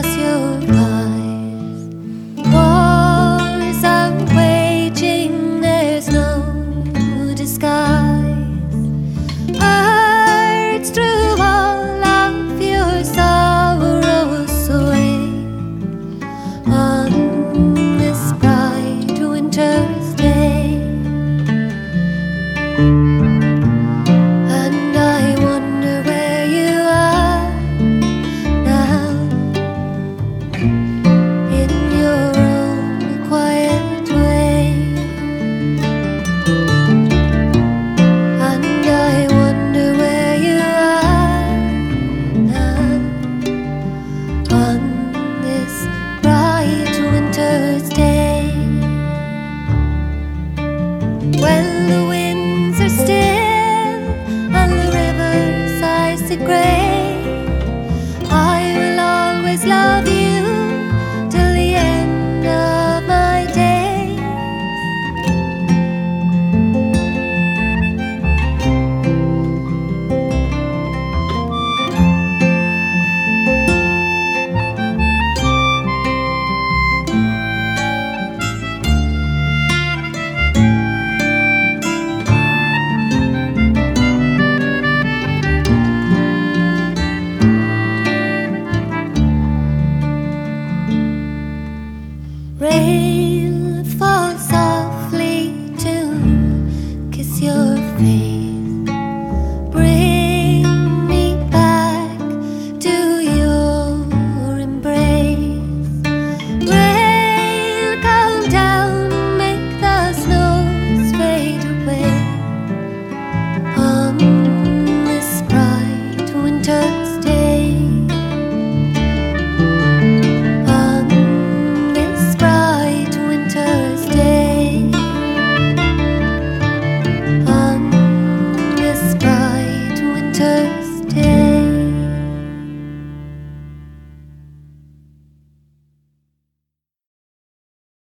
pass your lies. Wars are waging, there's no disguise. Hearts through all of your sorrows away on this bright winter's day. And I wonder where you are now, in your own quiet way. And I wonder where you are now, on this bright winter's day. When the winds are still and the river's icy gray, I will always love you till the end of my days. Rain